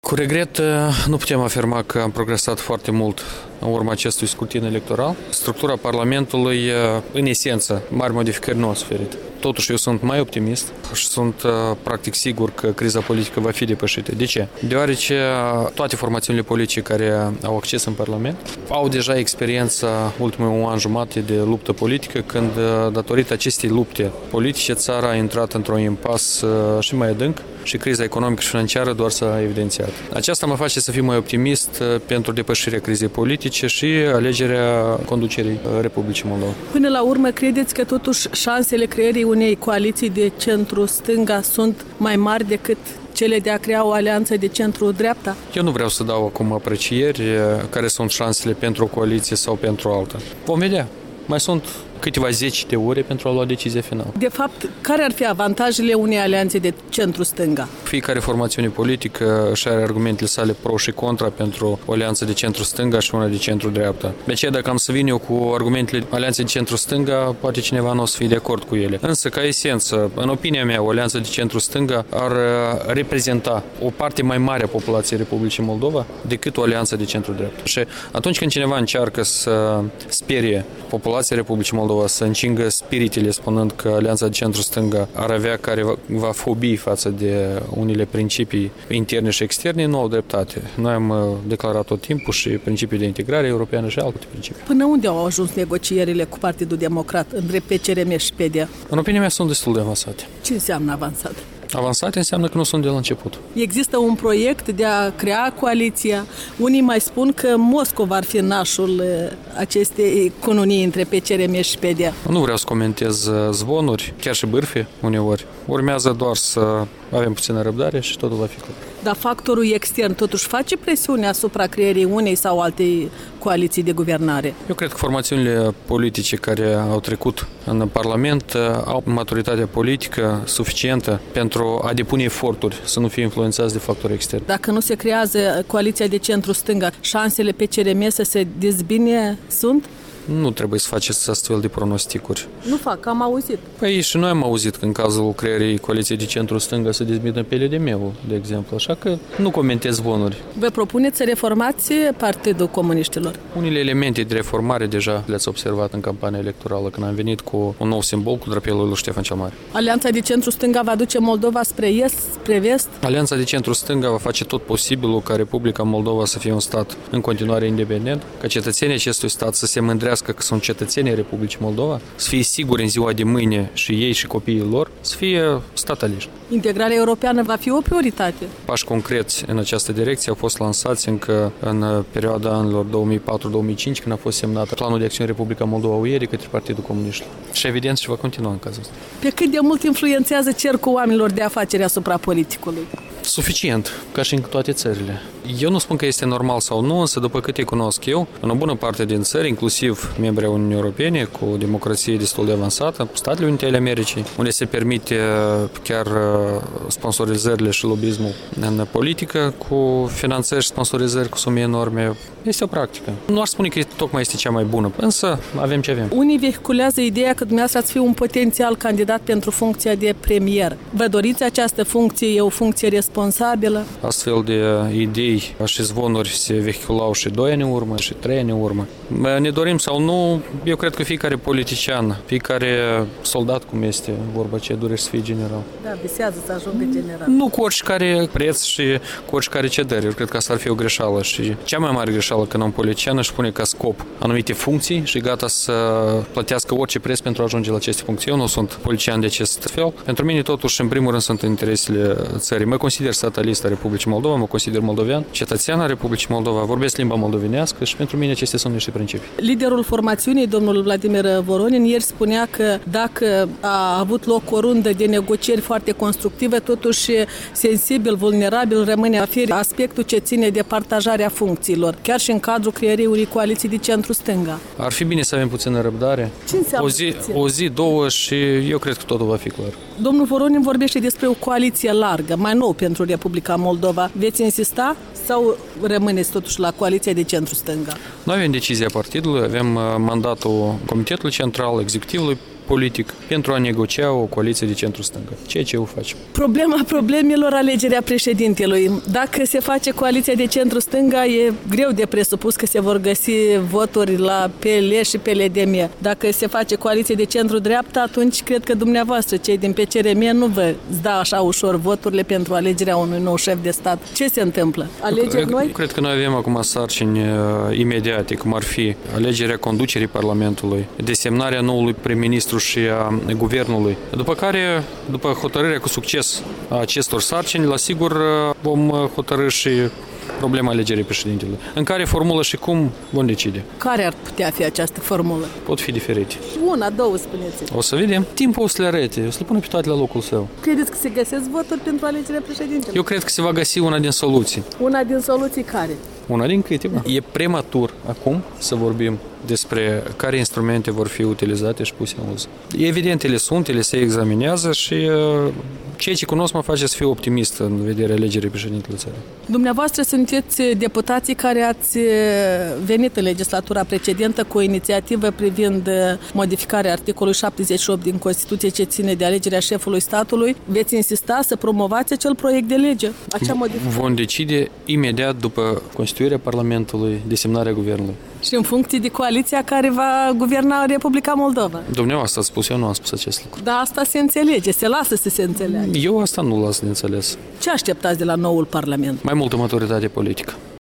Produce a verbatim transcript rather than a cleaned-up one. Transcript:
Cu regret, nu putem afirma că am progresat foarte mult în urma acestui scrutin electoral. Structura Parlamentului, în esență, mari modificări nu a suferit. Totuși, eu sunt mai optimist și sunt practic sigur că criza politică va fi depășită. De ce? Deoarece toate formațiunile politice care au acces în Parlament au deja experiența ultimului an jumate de luptă politică, când, datorită acestei lupte politice, țara a intrat într-un impas și mai adânc și criza economică și financiară doar s-a evidențiat. Aceasta mă face să fiu mai optimist pentru depășirea crizei politice și alegerea conducerii Republicii Moldova. Până la urmă, credeți că totuși șansele creării unei coaliții de centru-stânga sunt mai mari decât cele de a crea o alianță de centru-dreapta? Eu nu vreau să dau acum aprecieri care sunt șansele pentru o coaliție sau pentru alta. Vom vedea. Mai sunt câteva zeci de ore pentru a lua decizia finală. De fapt, care ar fi avantajele unei alianțe de centru-stânga? Fiecare formațiune politică își are argumentele sale pro și contra pentru o alianță de centru-stânga și una de centru-dreapta. De aceea, dacă am să vin eu cu argumentele alianței de centru-stânga, poate cineva nu o să fie de acord cu ele. Însă, ca esență, în opinia mea, o alianță de centru-stânga ar reprezenta o parte mai mare a populației Republicii Moldova decât o alianță de centru-dreapta. Și atunci când cineva încearcă să sperie populația Republicii Moldova, să încingă spiritele spunând că alianța de centru-stânga ar avea careva fobii față de unele principii interne și externe, nu au dreptate. Noi am declarat tot timpul și principiul de integrare europeană și alte principii. Până unde au ajuns negocierile cu Partidul Democrat între P C R M și P D A? În opinia mea sunt destul de avansate. Ce înseamnă avansat? Avansate înseamnă că nu sunt de la început. Există un proiect de a crea coaliția. Unii mai spun că Moscova ar fi nașul acestei cununii între P C R M și P D A. Nu vreau să comentez zvonuri, chiar și bârfe uneori. Urmează doar să avem puțină răbdare și totul va fi clar. Dar factorul extern totuși face presiune asupra creierii unei sau altei coaliții de guvernare? Eu cred că formațiunile politice care au trecut în Parlament au maturitatea politică suficientă pentru a depune eforturi să nu fie influențați de factori externi. Dacă nu se creează coaliția de centru-stânga, șansele P C R M să se dezbine sunt? Nu trebuie să faceți astfel de pronosticuri. Nu fac, am auzit. Păi și noi am auzit că în cazul creării coaliției de centru-stânga se dezbină pe de meu, de exemplu, așa că nu comentez zvonuri. Vă propuneți să reformați Partidul Comuniștilor? Unele elemente de reformare deja le-ați observat în campania electorală, când am venit cu un nou simbol cu drapelul lui Ștefan cel Mare. Alianța de centru-stânga va duce Moldova spre est, spre vest? Alianța de centru-stânga va face tot posibilul ca Republica Moldova să fie un stat în continuare independent, ca cetățenii acestui stat să se mândrească că sunt cetățenii Republicii Moldova, să fie siguri în ziua de mâine și ei și copiii lor, să fie stataliști. Integrarea europeană va fi o prioritate. Pași concreți în această direcție au fost lansați încă în perioada anilor două mii patru două mii cinci, când a fost semnat Planul de Acțiune Republica Moldova-U E de către Partidul Comuniștilor. Și evident și va continua în cazul ăsta. Pe cât de mult influențează cercul oamenilor de afaceri asupra politicului? Suficient, ca și în toate țările. Eu nu spun că este normal sau nu, însă după câte cunosc eu, în o bună parte din țări, inclusiv membri ai Uniunii Europene, cu o democrație destul de avansată, Statele Unite ale Americii, unde se permite chiar sponsorizările și lobbyismul în politică, cu finanțări și sponsorizări cu sume enorme, este o practică. Nu aș spune că tocmai este cea mai bună, însă avem ce avem. Unii vehiculează ideea că dumneavoastră ați fi un potențial candidat pentru funcția de premier. Vă doriți această funcție? E o funcție responsabilă? Astfel de idei și zvonuri se vehiculau și doi ani în urmă, și trei ani în urmă. Ne dorim sau nu, eu cred că fiecare politician, fiecare soldat, cum este vorba ce dorește să fie general. Da, visează să ajungă general. Nu cu oricare preț și cu oricare cedări. Eu cred că asta ar fi o greșeală și cea mai mare greșeală când un politician își pune ca scop anumite funcții și gata să plătească orice preț pentru a ajunge la aceste funcții. Eu nu sunt politician de acest fel. Pentru mine, totuși, în primul rând, sunt interesele țării. Mă consider statalist a Republicii Moldova, mă consider moldovean, cetățean a Republicii Moldova, vorbesc limba moldovenească și pentru mine acestea sunt niște principii. Liderul formațiunii, domnul Vladimir Voronin, ieri spunea că dacă a avut loc o rundă de negocieri foarte constructive, totuși sensibil, vulnerabil rămâne a fi aspectul ce ține de partajarea funcțiilor, chiar și în cadrul creării unei coaliții de centru-stânga. Ar fi bine să avem puțină răbdare. Ce înseamnă o zi, o zi, două și eu cred că totul va fi clar. Domnul Voronin vorbește despre o coaliție largă, mai nou pentru Republica Moldova. Veți insista sau rămâneți totuși la coaliția de centru-stânga? Noi avem decizia partidului, avem mandatul Comitetului Central, Executivului politic pentru a negocia o coaliție de centru-stânga. Ceea ce o facem. Problema problemelor, alegerea președintelui. Dacă se face coaliția de centru-stânga, e greu de presupus că se vor găsi voturi la P L și P L D M. Dacă se face coaliție de centru-dreapta, atunci cred că dumneavoastră, cei din P C R M, nu vă da așa ușor voturile pentru alegerea unui nou șef de stat. Ce se întâmplă? Alegeri noi? Cred că noi avem acum sarcini uh, imediate, cum ar fi alegerea conducerii Parlamentului, desemnarea noului prim-ministru și a guvernului. După care, după hotărârea cu succes a acestor sarcini, la sigur uh, vom hotărâ și problema alegerii președintelui. În care formulă și cum vom decide. Care ar putea fi această formulă? Pot fi diferite. Una, două, spuneți. O să vedem. Timpul o să le arete, o să le pune pe toate la locul său. Credeți că se găsesc voturi pentru alegerea președintelui? Eu cred că se va găsi una din soluții. Una din soluții care? Una din câteva. E prematur acum să vorbim despre care instrumente vor fi utilizate și puse în uz. Evident, ele sunt, ele se examinează și uh, ceea ce cunosc mă face să fiu optimist în vederea alegerii președintelui țării. Dumneavoastră sunteți deputații care ați venit în legislatura precedentă cu o inițiativă privind modificarea articolului șaptezeci și opt din Constituție ce ține de alegerea șefului statului. Veți insista să promovați acel proiect de lege? Acea modificare? Vom decide imediat după constituirea Parlamentului, desemnarea guvernului. Și în funcție de coaliția care va guverna Republica Moldova. Dumneavoastră a spus, eu nu am spus acest lucru. Da, asta se înțelege, se lasă să se înțeleagă. Eu asta nu las de înțeles. Ce așteptați de la noul Parlament? Mai multă maturitate politică.